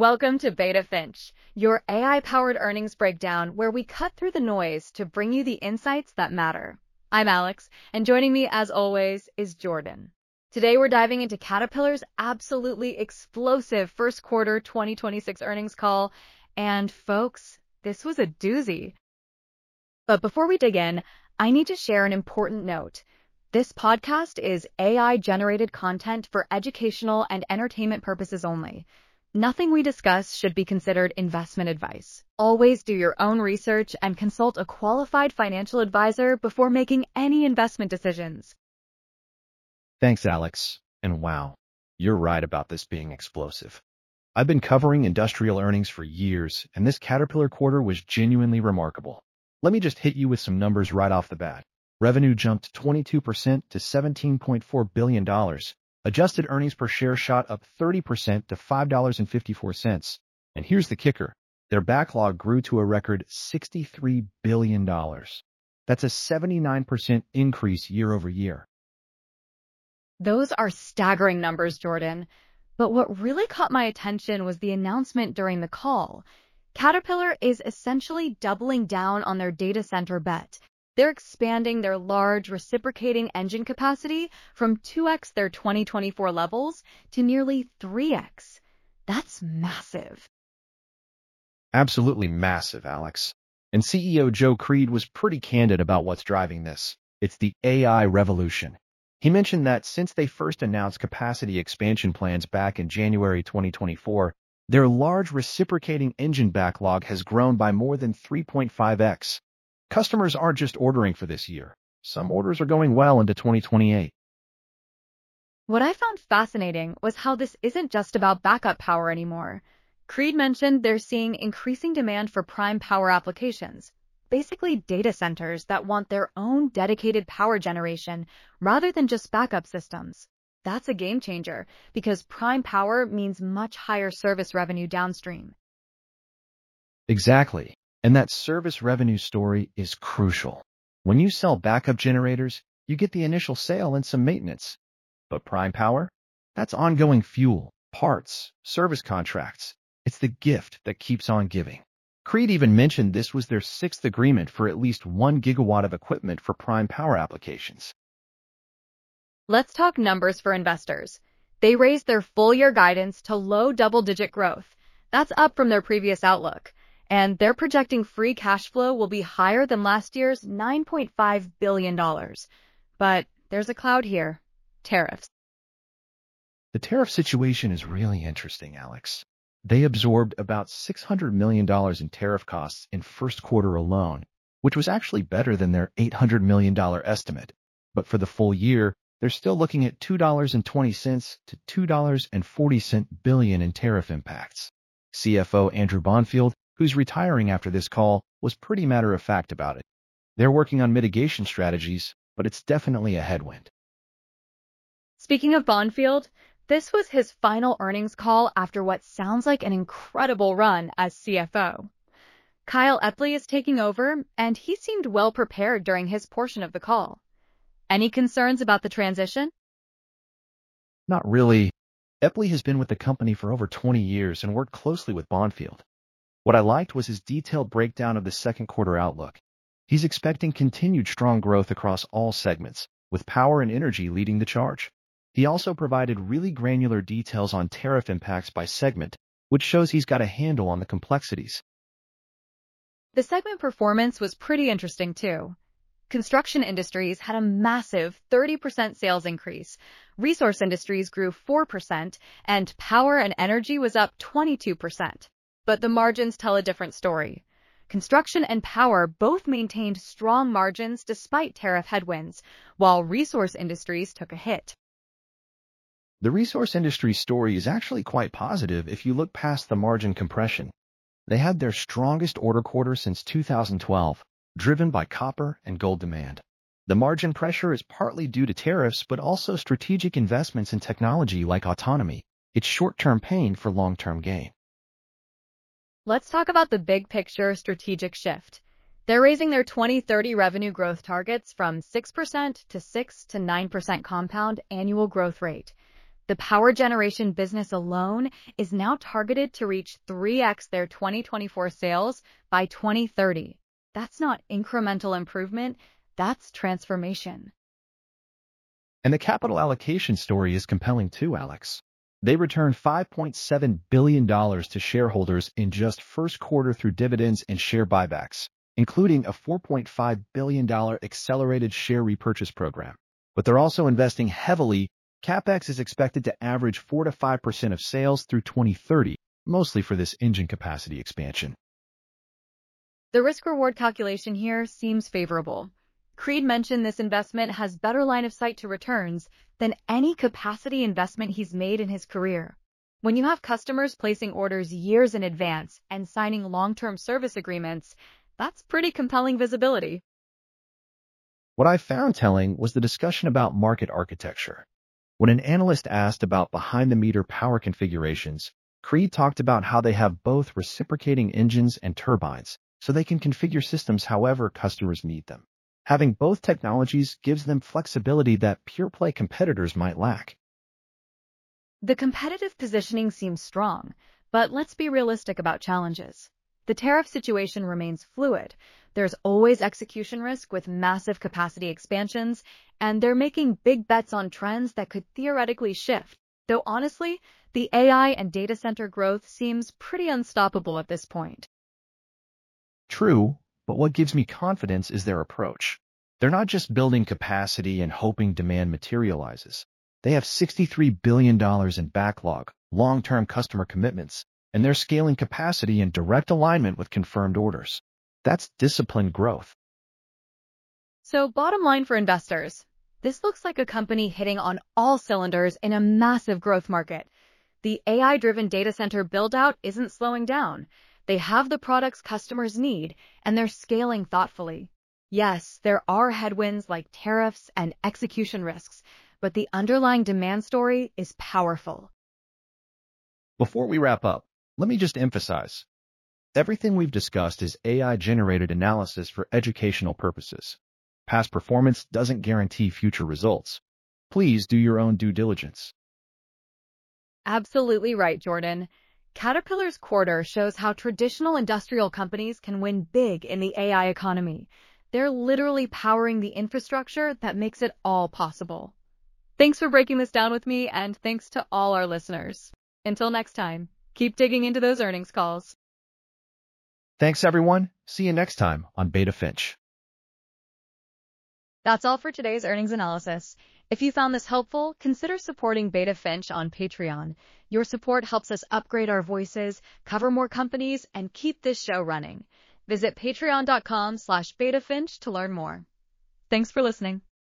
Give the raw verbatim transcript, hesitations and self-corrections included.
Welcome to Beta Finch, your A I-powered earnings breakdown where we cut through the noise to bring you the insights that matter. I'm Alex, and joining me as always is Jordan. Today we're diving into Caterpillar's absolutely explosive first quarter twenty twenty-six earnings call, and folks, this was a doozy. But before we dig in, I need to share an important note. This podcast is A I-generated content for educational and entertainment purposes only. Nothing we discuss should be considered investment advice. Always do your own research and consult a qualified financial advisor before making any investment decisions. Thanks, Alex. And wow, you're right about this being explosive. I've been covering industrial earnings for years, and this Caterpillar quarter was genuinely remarkable. Let me just hit you with some numbers right off the bat. Revenue jumped twenty-two percent to seventeen point four billion dollars. Adjusted earnings per share shot up thirty percent to five dollars and fifty-four cents. And here's the kicker. Their backlog grew to a record sixty-three billion dollars. That's a seventy-nine percent increase year over year. Those are staggering numbers, Jordan. But what really caught my attention was the announcement during the call. Caterpillar is essentially doubling down on their data center bet. They're expanding their large reciprocating engine capacity from two x their twenty twenty-four levels to nearly three x. That's massive. Absolutely massive, Alex. And C E O Joe Creed was pretty candid about what's driving this. It's the A I revolution. He mentioned that since they first announced capacity expansion plans back in January twenty twenty-four, their large reciprocating engine backlog has grown by more than three point five x. Customers aren't just ordering for this year. Some orders are going well into twenty twenty-eight. What I found fascinating was how this isn't just about backup power anymore. Creed mentioned they're seeing increasing demand for prime power applications, basically data centers that want their own dedicated power generation rather than just backup systems. That's a game changer because prime power means much higher service revenue downstream. Exactly. And that service revenue story is crucial. When you sell backup generators, you get the initial sale and some maintenance. But prime power? That's ongoing fuel, parts, service contracts. It's the gift that keeps on giving. Creed even mentioned this was their sixth agreement for at least one gigawatt of equipment for prime power applications. Let's talk numbers for investors. They raised their full-year guidance to low double-digit growth. That's up from their previous outlook. And they're projecting free cash flow will be higher than last year's nine point five billion dollars. But there's a cloud here. Tariffs. The tariff situation is really interesting, Alex. They absorbed about six hundred million dollars in tariff costs in first quarter alone, which was actually better than their eight hundred million dollars estimate. But for the full year, they're still looking at two dollars and twenty cents to two dollars and forty billion dollars in tariff impacts. C F O Andrew Bonfield, who's retiring after this call, was pretty matter-of-fact about it. They're working on mitigation strategies, but it's definitely a headwind. Speaking of Bonfield, this was his final earnings call after what sounds like an incredible run as C F O. Kyle Epley is taking over, and he seemed well prepared during his portion of the call. Any concerns about the transition? Not really. Epley has been with the company for over twenty years and worked closely with Bonfield. What I liked was his detailed breakdown of the second quarter outlook. He's expecting continued strong growth across all segments, with power and energy leading the charge. He also provided really granular details on tariff impacts by segment, which shows he's got a handle on the complexities. The segment performance was pretty interesting too. Construction Industries had a massive thirty percent sales increase. Resource Industries grew four percent, and Power and Energy was up twenty-two percent. But the margins tell a different story. Construction and Power both maintained strong margins despite tariff headwinds, while Resource Industries took a hit. The Resource Industries story is actually quite positive if you look past the margin compression. They had their strongest order quarter since two thousand twelve, driven by copper and gold demand. The margin pressure is partly due to tariffs, but also strategic investments in technology like autonomy. It's short-term pain for long-term gain. Let's talk about the big picture strategic shift. They're raising their twenty thirty revenue growth targets from six percent to six to nine percent compound annual growth rate. The power generation business alone is now targeted to reach three x their twenty twenty-four sales by twenty thirty. That's not incremental improvement, that's transformation. And the capital allocation story is compelling too, Alex. They returned five point seven billion dollars to shareholders in just first quarter through dividends and share buybacks, including a four point five billion dollars accelerated share repurchase program. But they're also investing heavily. CapEx is expected to average four to five percent of sales through twenty thirty, mostly for this engine capacity expansion. The risk-reward calculation here seems favorable. Creed mentioned this investment has better line of sight to returns than any capacity investment he's made in his career. When you have customers placing orders years in advance and signing long-term service agreements, that's pretty compelling visibility. What I found telling was the discussion about market architecture. When an analyst asked about behind-the-meter power configurations, Creed talked about how they have both reciprocating engines and turbines, so they can configure systems however customers need them. Having both technologies gives them flexibility that pure-play competitors might lack. The competitive positioning seems strong, but let's be realistic about challenges. The tariff situation remains fluid. There's always execution risk with massive capacity expansions, and they're making big bets on trends that could theoretically shift. Though honestly, the A I and data center growth seems pretty unstoppable at this point. True, but what gives me confidence is their approach. They're not just building capacity and hoping demand materializes. They have sixty-three billion dollars in backlog, long-term customer commitments, and they're scaling capacity in direct alignment with confirmed orders. That's disciplined growth. So bottom line for investors, this looks like a company hitting on all cylinders in a massive growth market. The A I-driven data center build-out isn't slowing down. They have the products customers need, and they're scaling thoughtfully. Yes, there are headwinds like tariffs and execution risks, but the underlying demand story is powerful. Before we wrap up, let me just emphasize, everything we've discussed is A I-generated analysis for educational purposes. Past performance doesn't guarantee future results. Please do your own due diligence. Absolutely right, Jordan. Caterpillar's quarter shows how traditional industrial companies can win big in the A I economy. They're literally powering the infrastructure that makes it all possible. Thanks for breaking this down with me, and thanks to all our listeners. Until next time, keep digging into those earnings calls. Thanks, everyone. See you next time on Beta Finch. That's all for today's earnings analysis. If you found this helpful, consider supporting Beta Finch on Patreon. Your support helps us upgrade our voices, cover more companies, and keep this show running. Visit patreon dot com slash beta finch to learn more. Thanks for listening.